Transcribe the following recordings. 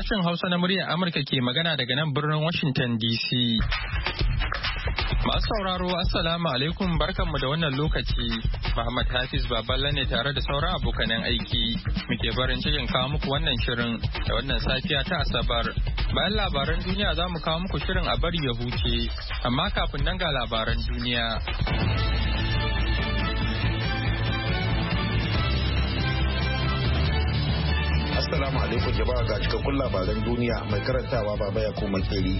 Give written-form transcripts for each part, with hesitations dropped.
Sashen Hausa na muryar Amurka ke magana daga nan birnin Washington DC. Masu sauraro Assalamu alaikum barkanmu da wannan lokaci. Muhammad Hafiz Baballa ne tare da sauran abokanan aiki. Muke farin cikin kawo muku wannan shirin da wannan safiya ta Asabar. Bayan labaran duniya za mu kawo muku shirin a bari ya huce. Amma kafin nan ga labaran duniya. Assalamu alaikum jama'a ga cikakkun labaran duniya mai karantawa baba ya koma keri.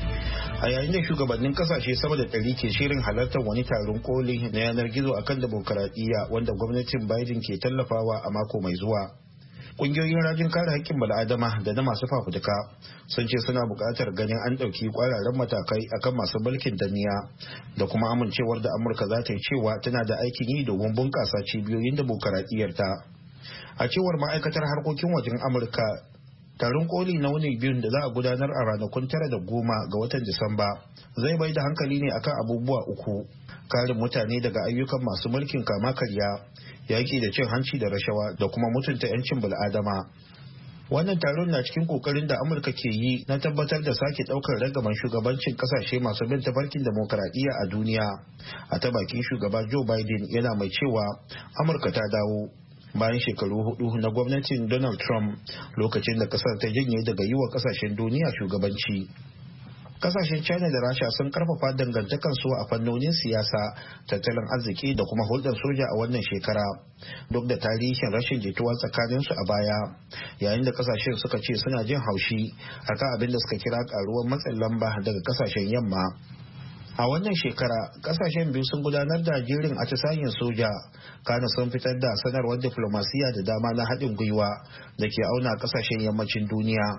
A yayin da shugabannin kasashe sama da 100 ke shirin halartar wani taron koli na yanar gizo akan demokaradiyya wanda gwamnatin Biden ke tallafawa a mako mai zuwa. Kungiyoyin rajin kare haƙƙin bal'adama da na masu fafutuka sun ce suna buƙatar ganin an ɗauki ƙwararren matakai akan masu mulkin danniya da kuma amincewar da Amurka za ta yi cewa tana da aikin yi domin bunƙasa cibiyoyin demokaradiyyarta. A cewar ma'aikatar harkokin wajen Amurka, taron koli na wuni biyun da za a gudanar a ranakun 9 da 10 ga watan Disamba zai bai da hankali ne akan abubuwa uku: karin mutane daga ayyukan masu mulkin kama karya, yaƙi da cin hanci da rashawa da kuma mutunta 'yancin bil'adama. Wannan taron na cikin kokarin da Amurka ke yi na tabbatar da sake ɗaukar ragaman shugabancin kasashe masu bin tafarkin demokaradiyya a duniya. A ta bakin shugaba Joe Biden yana mai cewa Amurka ta dawo bayan shekaru 4 na gwamnatin Donald Trump lokacin da kasar ta janye daga yi wa kasashen duniya shugabanci. Kasashen China da Rasha sun karfafa dangantakarsu a fannonin siyasa, tattalin arziki da kuma hulɗar soja a wannan shekara, duk da tarihin rashin jituwa tsakaninsu a baya, yayin da kasashen suka ce suna jin haushi akan abin da suka kira karuwar matsin lamba daga kasashen yamma. A wannan shekara, kasashen biyu sun gudanar da jerin atisayen soja, kana sun fitar da sanarwar diflomasiya da dama na haɗin gwiwa da ke auna kasashen yammacin duniya.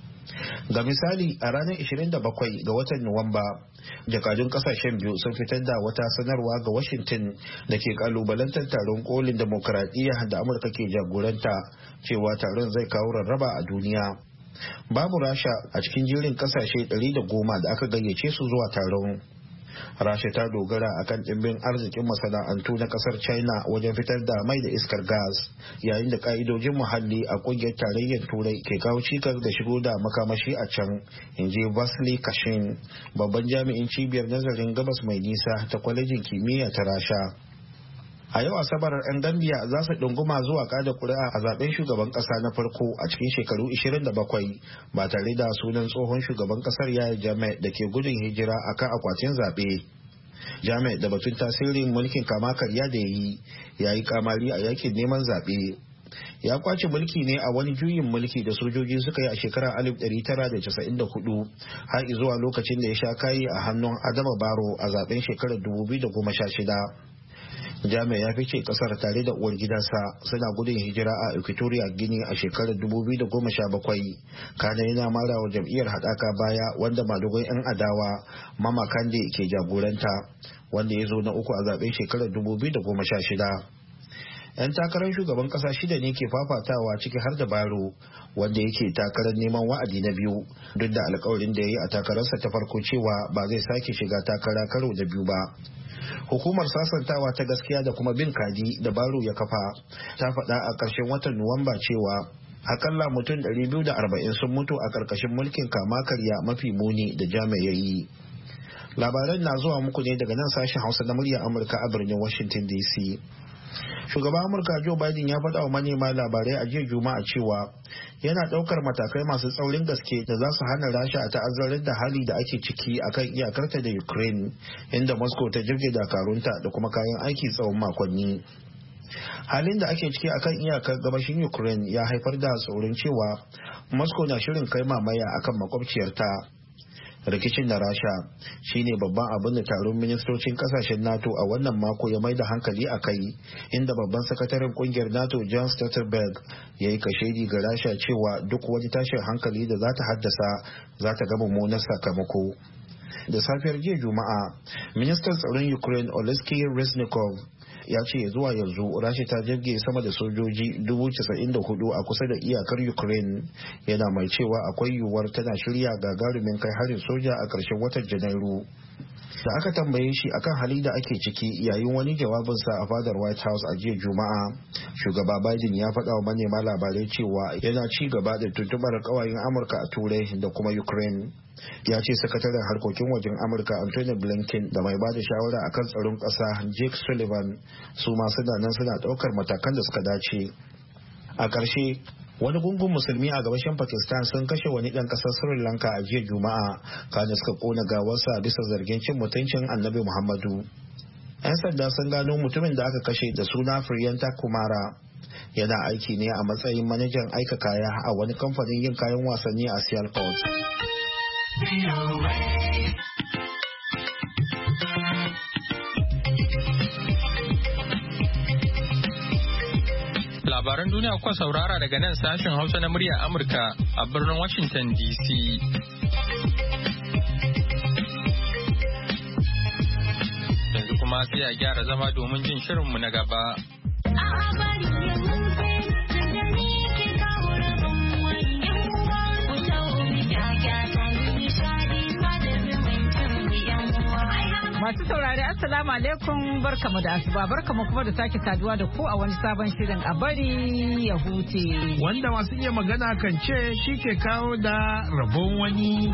Ga misali, a ranar 27 ga watan Nuwamba, jakadun kasashen biyu sun fitar da wata sanarwa ga Washington da ke kalubalantar taron kolin demokuraɗiyya da Amurka ke jagoranta, cewa taron zai kawo rarraba a duniya. Babu Rasha a cikin jerin kasashe 110 da aka gayyace su zuwa taron. Rasha ta dogara akan ɗimbin arzikin masana'antu na ƙasar China wajen fitar da mai da iskar gas, yayin da ƙa'idojin muhalli a ƙungiyar tarayyar Turai ke kawo cikas da shigo da makamashi a can, in ji Vasily Kashin, babban jami'in cibiyar nazarin gabas mai nisa ta kwalejin kimiyya ta Rasha. A yau Asabar 'yan Gambia za su ɗunguma zuwa kada kuri'a a zaben shugaban ƙasa na farko a cikin shekaru 27 ba tare da sunan tsohon shugaban ƙasar Yaya Jammeh da ke gudun hijira akan akwatin zaɓe. Jammeh da batun tasirin mulkin kama karya da ya yi kamari a yakin neman zaɓe. Ya kwace mulki ne a wani juyin mulki da sojoji suka yi a shekarar 1994 har zuwa lokacin da ya sha kayi a hannun Adama Barrow a zaben shekarar 2016. Jami'a ya fice kasar tare da uwar gidansa suna gudun hijira a Equatorial Guinea a shekarar 2017. Kana yana mara wa jam'iyyar haɗaka baya wanda madugun 'yan adawa Mama Kande ke jagoranta, wanda ya zo na uku a zaben shekarar 2016. 'Yan takarar shugaban kasa 6 ne ke fafatawa ciki har da Baro, wanda yake takarar neman wa'adi na biyu, duk da alkawarin da ya yi a takararsa ta farko cewa ba zai sake shiga takara karo da biyu ba. Hukumar sasantawa ta gaskiya da kuma bin kadi da Baro ya kafa ta faɗa a ƙarshen watan Nuwamba cewa akalla mutum 240 sun mutu a ƙarƙashin mulkin kama karya mafi muni da Jammeh ya yi. Labaran na zuwa muku ne daga nan sashen Hausa na muryar Amurka a birnin Washington DC. Shugaban Amurka Joe Biden ya faɗa wa manema labarai a jiya Juma'a cewa yana ɗaukar matakai masu tsaurin gaske da za su hana Rasha a ta'azzarar da hali da ake ciki akan iyakarta da Ukraine, inda Moscow ta jirge dakarunta da kuma kayan aiki tsawon makonni. Halin da ake ciki akan iyakar gabashin Ukraine ya haifar da tsoron cewa Moscow na shirin kai mamaya akan makwabciyarta. Rikicin da Rasha shine babban abin da taron ministocin kasashen NATO a wannan mako ya mai da hankali a kai, inda babban sakataren kungiyar NATO John Stoltenberg ya yi kashedi ga Rasha cewa duk wani tashin hankali da za ta haddasa za ta ga mummunan sakamako. Da safiyar jiya Juma'a, ministan tsaron Ukraine Oleksiy Reznikov ya ce zuwa yanzu Rasha ta jirge sama da sojoji 94,000 a kusa da iyakar Ukraine, yana mai cewa akwai yiwuwar tana shirya gagarumin kai harin soja a ƙarshen watan Janairu. Da aka tambaye shi akan hali da ake ciki yayin wani jawabinsa a fadar White House a jiya Juma'a, shugaba Biden ya faɗa wa manema labarai cewa yana ci gaba da tuntuɓar ƙawayen Amurka a Turai da kuma Ukraine. Ya ce sakataren harkokin wajen Amurka Anthony Blinken da mai bada shawara akan tsaron ƙasa Jake Sullivan su ma suna ɗaukar matakan da suka dace. A ƙarshe, wani gungun musulmi a gabashin Pakistan sun kashe wani ɗan ƙasar Sri Lanka a jiya Juma'a kana suka kona gawarsa bisa zargin cin mutuncin Annabi Muhammadu. 'Yan sanda sun gano mutumin da aka kashe da suna Priyanta Kumara yana aiki ne a matsayin manajan aika kaya a wani kamfanin yin kayan wasanni a Sialkot. Labaran duniya kuka saurara daga nan sashen Hausa na murya Amurka a birnin Washington DC. Yanzu kuma sai a gyara zama domin jin shirinmu na gaba. Masu saurari Assalamu alaikum, barkamu da asuba, barkamu kuma da sake saduwa da ku a wani sabon shirin a bari ya huce. Wanda masu iya magana kan ce shi ke kawo da rabon wani.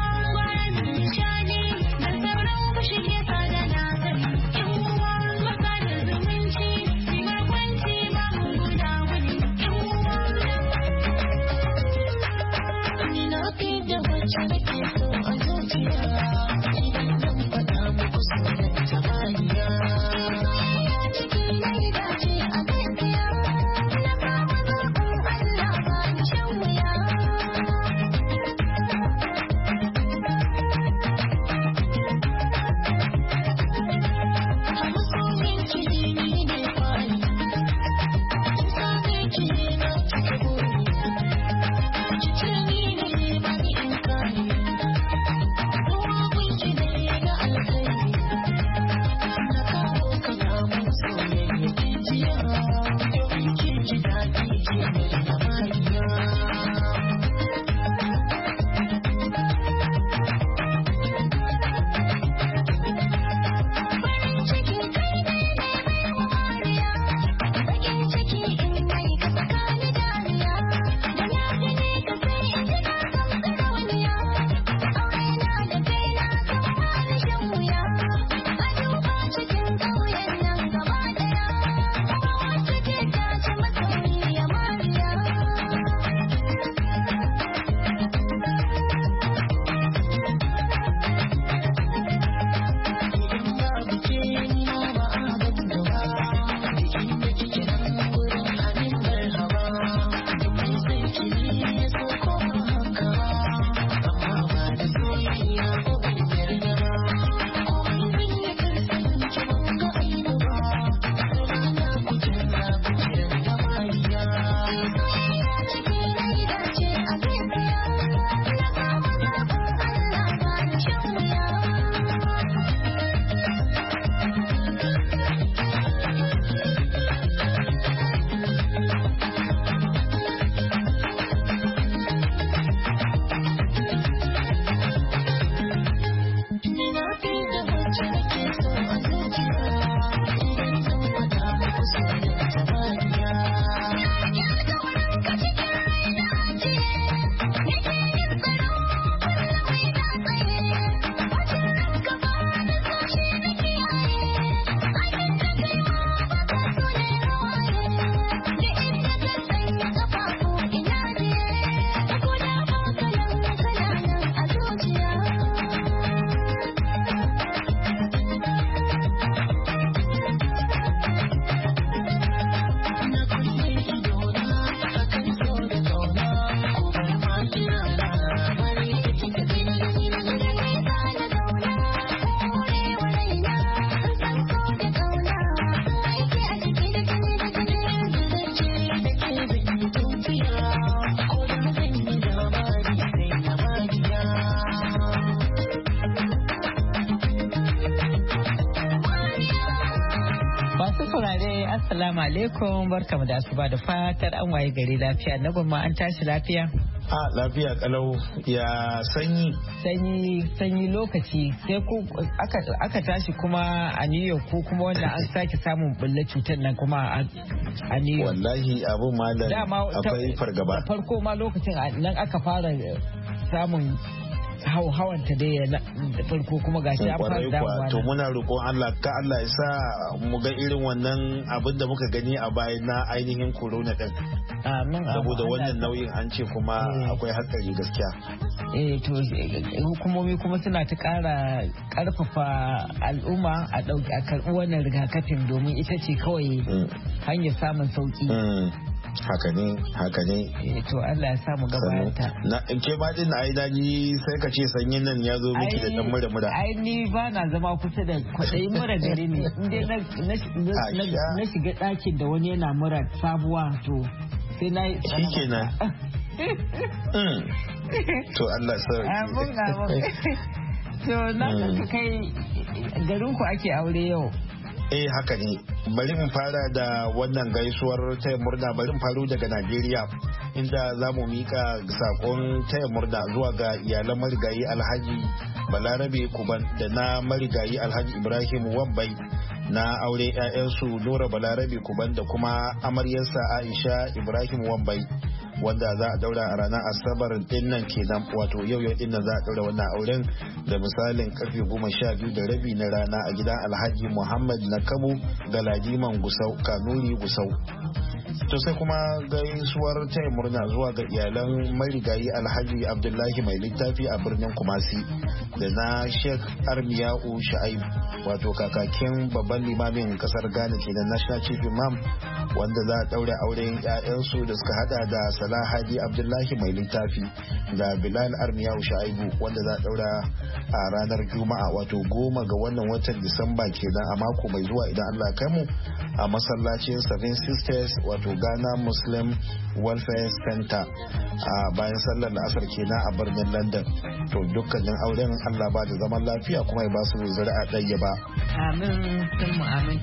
Assalamu alaikum, barkamu da asuba da fatar an waye gari lafiya, na gwamma an tashi lafiya. Lafiya kalau ya sanyi lokaci sai ku aka tashi kuma a New York ko kuma wanda an sake samun bulle cutar nan kuma a New York. Wallahi abun malam akwai fargaba. Farko ma lokacin nan aka fara samun hawanta dai da farko kuma gashi an fara damuwa. To muna roƙon Allah ka Allah ya sa mu ga irin wannan abin da muka gani a baya na ainihin corona din. Amin. Saboda wannan nauyin an ce kuma akwai hatsari gaskiya. To hukumomi kuma suna ta ƙara ƙarfafa al'umma a karɓi wannan rigakafin domin ita ce kawai hanyar samun sauki. Haka ne. To Allah ya samu gabayanta. In ke ma din ai daji sai ka ce sanyin nan ya zo miki da dan mura. Ai ni ba na zama kusa da kwaɗayin mura gari ne. Inda na shiga ɗakin da wani yana mura sabuwa to sai na yi. Shikenan. To Allah sauki. Amin. To na kai garin ku ake aure yau. Haka ne. Bari in fara da wannan gaisuwar taya murna, bari in faro daga Najeriya inda za mu mika sakon taya murna zuwa ga iyalan marigayi Alhaji Balarabe Kuban da na marigayi Alhaji Ibrahim Wambai na aure 'ya'yansu Nura Balarabe Kuban da kuma amaryarsa Aisha Ibrahim Wambai wanda za a daura a ranar Asabar din nan kenan, wato yau din nan za a daura wannan auren da misalin karfe 12:30 na rana a gidan Alhaji Muhammad Nakamu Galadiman Gusau Kanuri Gusau. To sai kuma gaisuwar taya murna zuwa ga iyalan marigayi Alhaji Abdullahi mai littafi a birnin Kumasi da na Sheikh Armiyau Sha'ib wato kakakin babban limamin kasar Ghana kenan National Chief Imam wanda za a daura auren 'ya'yansu da suka hada da Salah Hadi Abdullahi mai littafi da Bilal Armiyau Sha'ibu wanda za a daura a ranar Juma'a wato 10 ga wannan watan Disamba kenan a mako mai zuwa idan Allah ya kai mu a masallacin Seven Sisters wato Ghana Muslim Welfare Center a bayan sallar la'asar kenan a birnin London. To dukkanin auren Allah ba da zaman lafiya kuma ya ba su zuri'a ɗaya ba. Amin, sun mu amin.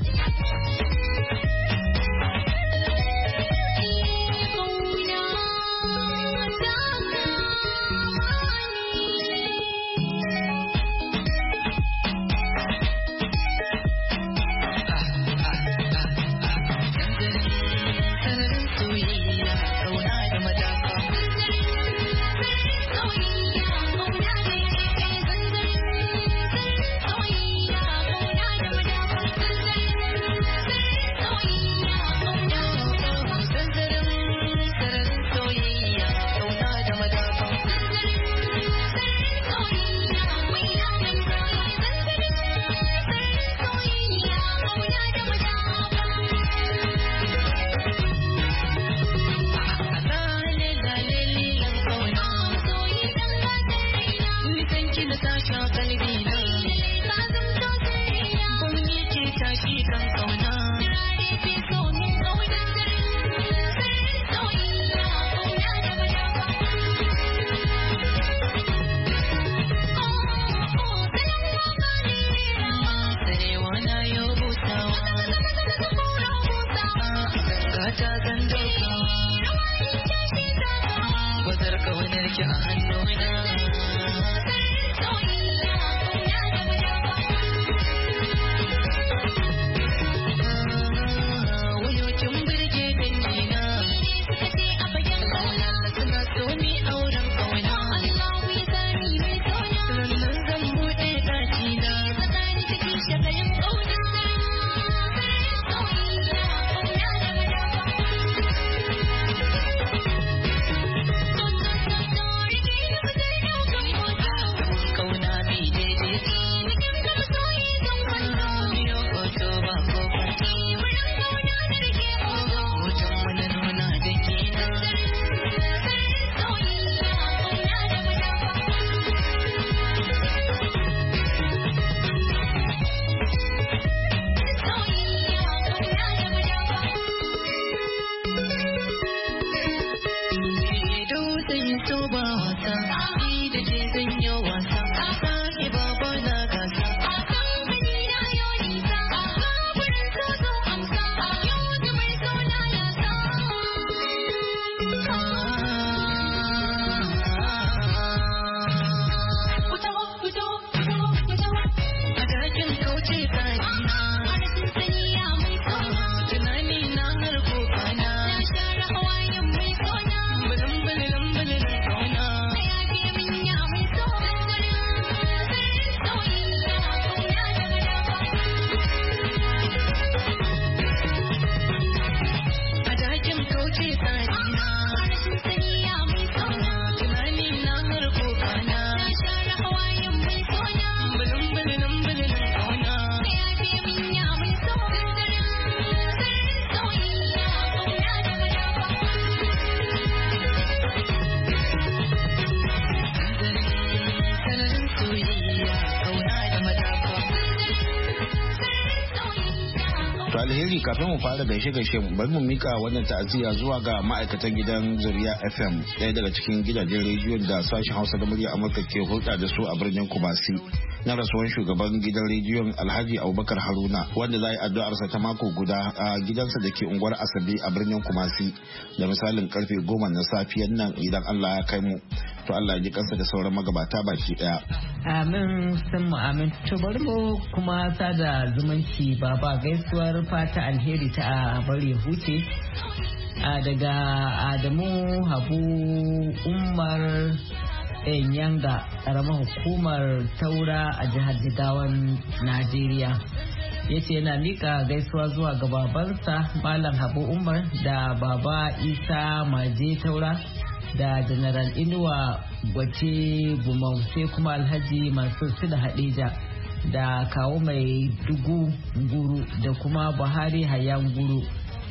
To alheri kafin mu fara gaishe bari mu mika wannan ta'aziyya zuwa ga ma'aikatan gidan Zuriya FM, ɗaya daga cikin gidajen rediyon da sashen Hausa da murya Amurka ke hulɗa da su a birnin Kumasi. Na rasuwan shugaban gidan rediyon Alhaji Abubakar Haruna, wanda za yi addu'arsa ta mako guda a gidansa da ke unguwar Asabe a birnin Kumasi da misalin karfe 10 na safiyan nan idan Allah ya kai mu. To Allah ya ji kansa da sauran magabata baki daya. Amin sun mu amin. To bari mu kuma sada zumunci baba gaisuwar fata alheri ta bari huce daga Adamu Habu Umar Yanga ƙaramar hukumar Taura a jihar Jigawan Najeriya. Yace yana mika gaisuwa zuwa ga babansa Malam Habu Umar da baba Isa Maje Taura da General Inuwa Gwace Gumau, sai kuma Alhaji Mansur Sida Hadija da kawo mai dugu guru da kuma Buhari Hayan guru,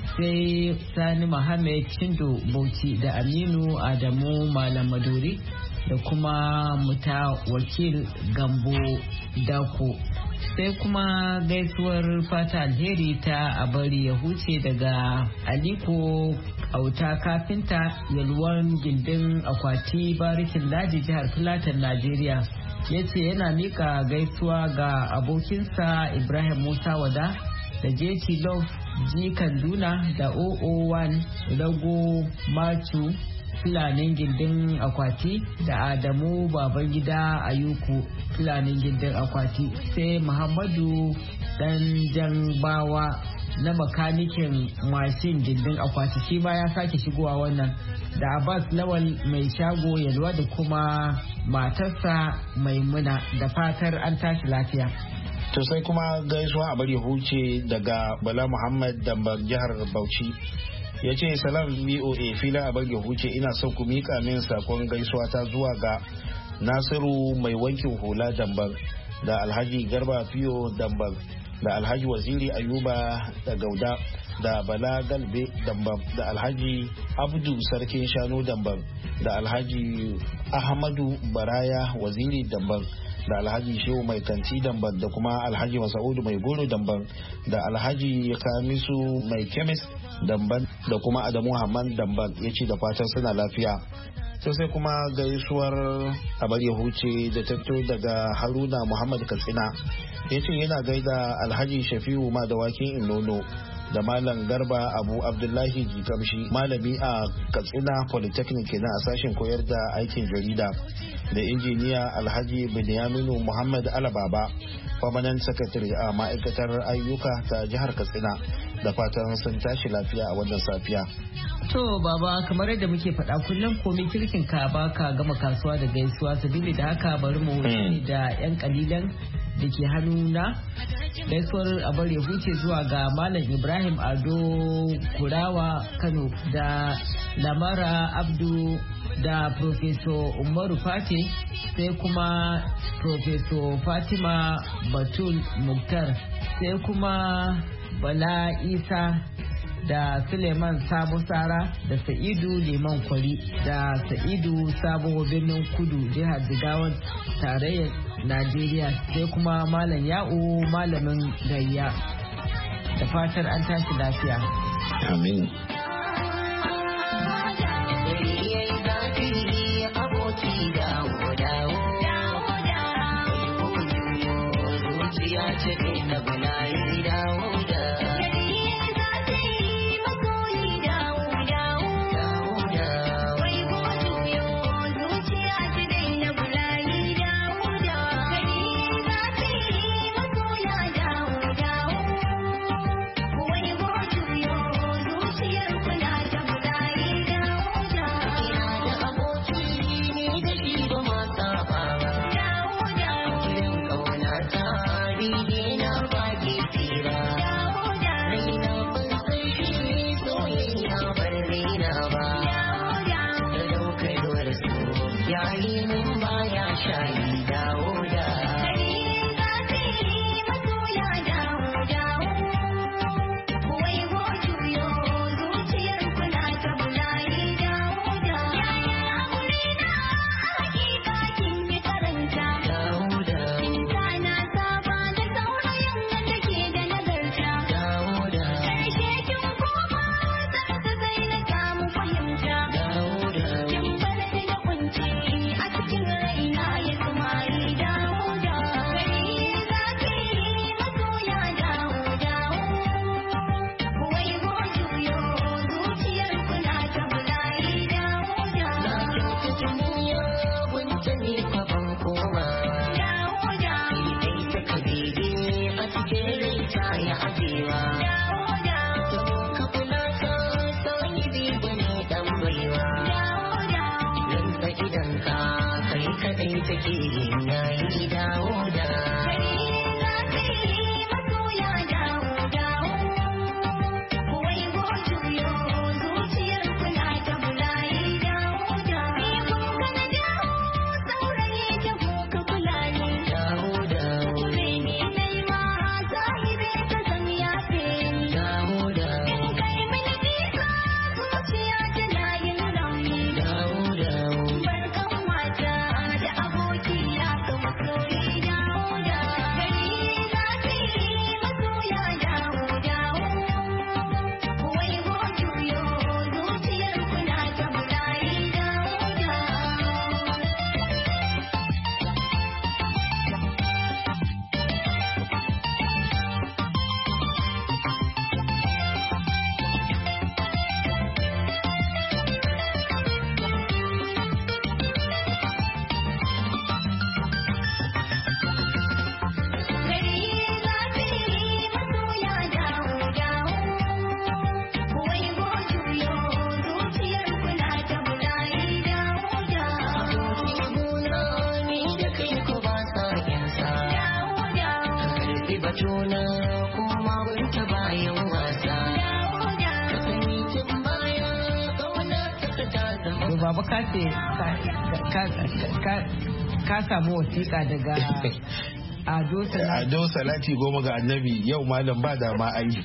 sai Sani Muhammad Chindo Bauchi da Aminu Adamu Malam Maduri da kuma Muta Wakil Gambo Dako. Sai kuma gaisuwar fata alheri ta abari ya huce daga Aliko Auta Kafinta Yalwan Gindin Akwati Barikin Ladi jihar Filatan Najeriya. Ya ce yana mika gaisuwa ga abokinsa Ibrahim Musa Wada da JT Love G Kanduna da 001 Rago Machu Fulanin Gindin Akwati da Adamu Babangida Ayuku Fulanin Gindin Akwati, sai Muhammadu Dan Janbawa na makanikin mashin Gindin Akwati, shi ma ya sake shigowa wannan, da Abbas Lawal mai shago Yalwa da kuma matarsa Maimuna, da fatar an tashi lafiya. To sai kuma gaisuwa a bari huce daga Bala Muhammad Dambar jihar Bauchi. Ya ce salam BOA fila a bari huce, ina son ku mika min sakon gaisuwa ta zuwa ga Nasiru mai wankin hula Dambar da Alhaji Garba Fiyo Dambar da Alhaji Waziri Ayuba da Gauda da Bala Galbe Dambar da Alhaji Abdu Sarkin Shanu Dambar da Alhaji Ahmadu Baraya Waziri Dambar da Alhaji Shehu Mai Kanti Dambar da kuma Alhaji Masaudu Mai Goro Dambar da Alhaji Kamisu Mai Kemis Dambar da kuma Adamu Hamman Dambar. Ya ce da fatan suna lafiya. Sai kuma gaisuwar abar ya huce da tatto daga Haruna Muhammad Katsina. Ya ce yana gaida Alhaji Shafi'u Madawakin Inono da Malam Garba Abu Abdullahi Jikamshi, malami a Katsina Polytechnic kenan a sashen koyar da aikin jarida, da injiniya Alhaji Binyaminu Muhammad Alababa, permanent secretary a ma'aikatar ayyuka ta jihar Katsina, da fatan sun tashi lafiya a wannan safiya. To baba, kamar yadda muke faɗa kullum komai kirkin ka ba ka gama kasuwa da gaisuwa, sabili da haka bari mu wuce da 'yan kalilan da ke hannuna. Gaisuwar abar ya huce zuwa ga Malam Ibrahim Ado Kurawa Kano da Lamara Abdu da Professor Umaru Fati, sai kuma Professor Fatima Batul Muktar, sai kuma Bala Isa da Suleiman Sabo Sara da Sa'idu Liman Kwari da Sa'idu Sabo Birnin Kudu jihar Jigawan tarayyar Najeriya, sai kuma Malam Ya'u Malamin Gayya, da fatar an tashi lafiya. Amin. batuna kuma binta bayan wasa. Baba ka ce ka samu wasiƙa daga Ado Salati goma ga annabi yau malam ba da ma ai.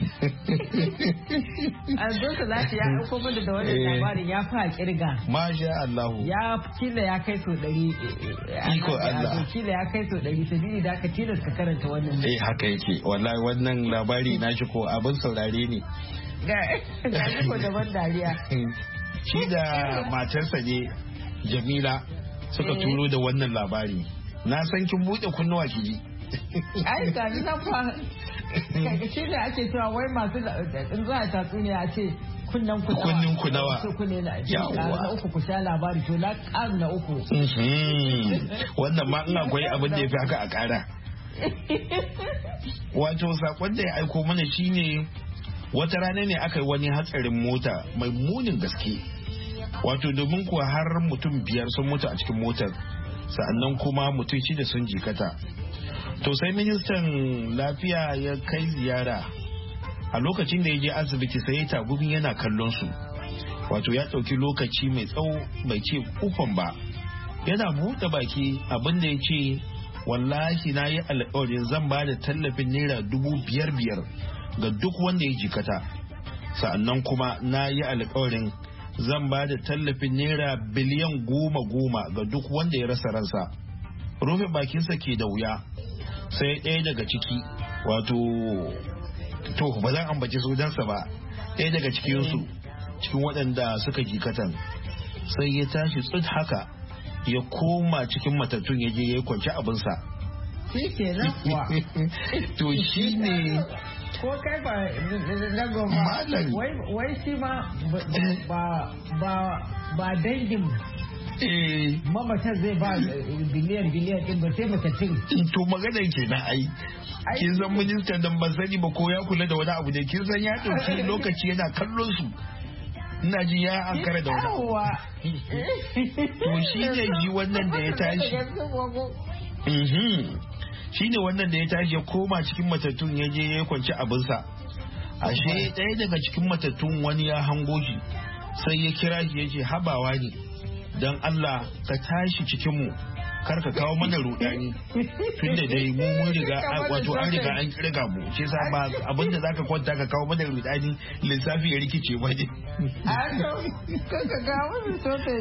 Ado Salati ya aiko mana da wannan labarin ya fa kirga. Masha Allah. Ya kila ya kai so 100. Iko Allah. Kila ya kai so 100 sabili da aka tilasta karanta wannan. Haka yake wallahi wannan labari na shi ko abin saurare ne. Ga ko da ban dariya. Shi da matarsa ne Jamila suka turo da wannan labari. Na san kin buɗe kunnuwa ki ji. Ai ga ni na fa shi ne ake cewa wai masu in za a tatsuniya a ce kunnan ku nawa kunne na uku ku sha labari to na ƙaru na uku. Wannan ma ina akwai abin da ya fi haka a ƙara. Wato sakon da ya aiko mana shine wata rana ne aka yi wani hatsarin mota mai munin gaske. Wato domin kuwa har mutum 5 sun mutu a cikin motar sa'annan kuma mutum 6 sun jikata. To sai ministan lafiya ya kai ziyara a lokacin da ya je asibiti sai ya tagumi yana kallon su. Wato ya ɗauki lokaci mai tsawo bai ce ufan ba. Yana buɗe baki abin da ya ce wallahi na yi alƙawarin zan ba da tallafin naira 5,500 ga duk wanda ya jikata. Sa'annan kuma na yi alƙawarin zan ba da tallafin naira biliyan 10 ga duk wanda ya rasa ransa. Rufe bakinsa ke da wuya sai ɗaya daga ciki wato to ba zan ambaci sunansa ba, ɗaya daga cikinsu cikin waɗanda suka jikatan sai ya tashi tsit haka ya koma cikin matattun ya je ya kwanci abinsa. To shi ne ko kai ba na goma wai shi ma ba dangin mamatan zai ba biliyan din ba sai matattun. To maganar ke na ai kin san ministan dan ban sani ba ko ya kula da wani abu ne, kin san ya ɗauki lokaci yana kallon su. Ina ji ya ankara da wani abu. To shi ne ji wannan da ya tashi. Shi ne wannan da ya tashi ya koma cikin matattun ya je ya kwanci abinsa. Ashe ɗaya daga cikin matattun wani ya hango shi sai ya kira shi ya ce habawa ne don Allah ka tashi cikinmu kar ka kawo mana rudani tun da dai mun riga wato an riga an kirga mu shi sa ba abinda zaka kwanta ka kawo mana rudani lissafi ya rikice ba ne. Ka kawo mu sosai.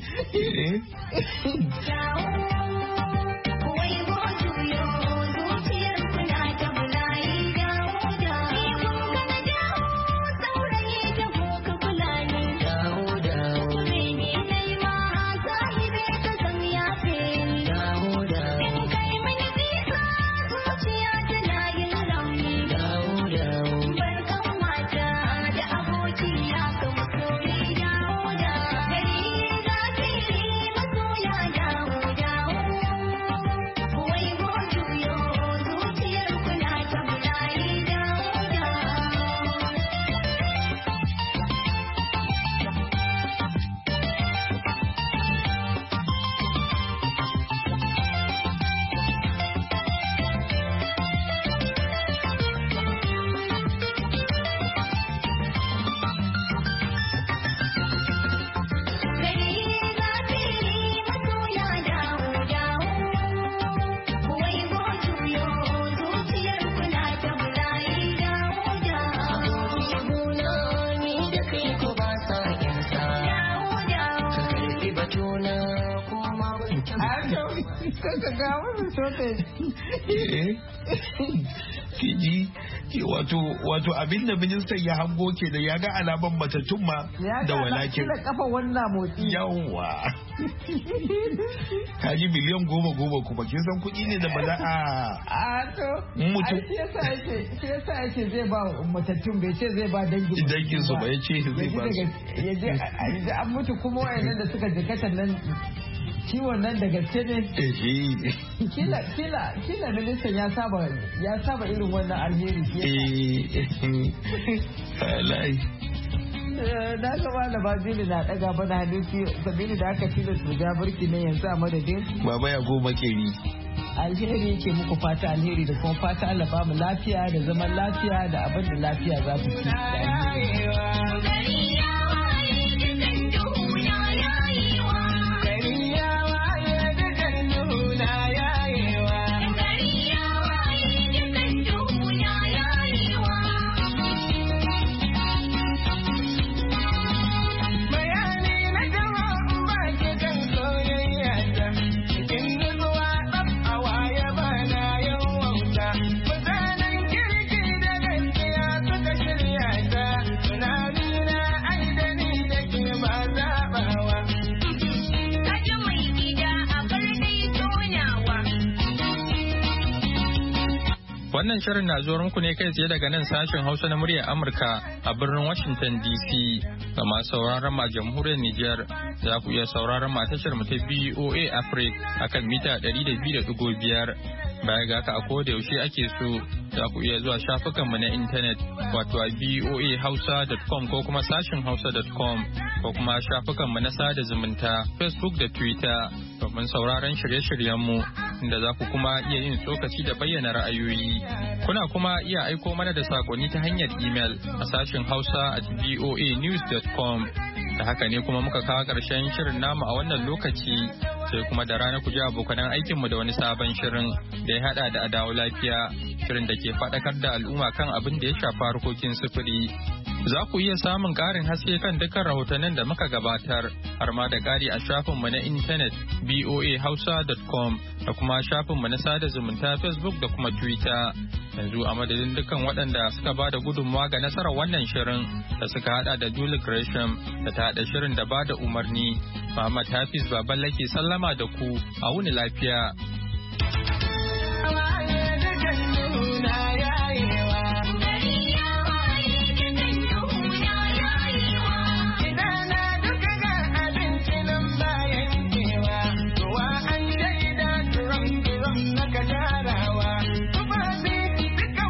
Kiji wato abin da ministan ya hango ke da ya ga alaman matattun ma da walakin ya kafa wannan motsi yawa kaji biliyan 10 kuma kin san kuɗi ne da ba za a to mutum shi yasa yake zai ba matattun bai ce zai ba dangin su ba yace zai ba su yaje an mutu kuma wayannan da suka jikata nan ciwon nan da gaske ne. Kila ministan ya saba irin wannan alheri. Na gaba da bazili na daga bana hannu sabili da aka tilas mu ja burki ne yanzu a madadin. Baba ya goma keri. alheri ke muku fata alheri da kuma fata Allah ba mu lafiya da zaman lafiya da abin da lafiya za ta ci da alheri. Wannan shirin na zuwa muku ne kai tsaye daga nan sashen Hausa na muryar Amurka a birnin Washington DC. Ga masu sauraron ma jamhuriyar Nijar za ku iya sauraron ma tashar mu ta BOA Africa akan mita 200.5. Baya ga haka a koda yaushe ake so za ku iya zuwa shafukanmu na intanet wato a boahausa.com ko kuma sashen hausa.com ko kuma shafukanmu na sada zumunta Facebook da Twitter domin sauraron shirye-shiryenmu inda za ku kuma iya yin tsokaci da bayyana ra'ayoyi. Kuna kuma iya aiko mana da sakonni ta hanyar email a sashen hausa@boanews.com. Da haka ne kuma muka kawo ƙarshen shirin namu a wannan lokaci sai kuma da rana ku ji abokanan aikinmu da wani sabon shirin da ya hada da adawo lafiya shirin da ke faɗakar da al'umma kan abin da ya shafi harkokin sufuri. Za ku iya samun ƙarin haske kan dukkan rahotannin da muka gabatar har ma da ƙari a shafinmu na intanet boahausa.com da kuma shafinmu na sada zumunta Facebook da kuma Twitter. Yanzu a madadin dukkan waɗanda suka ba da gudunmawa ga nasarar wannan shirin da suka hada da Julie Gresham da ta haɗa shirin da ba da umarni. Muhammad Hafiz Baballe ke sallama da ku a wuni lafiya.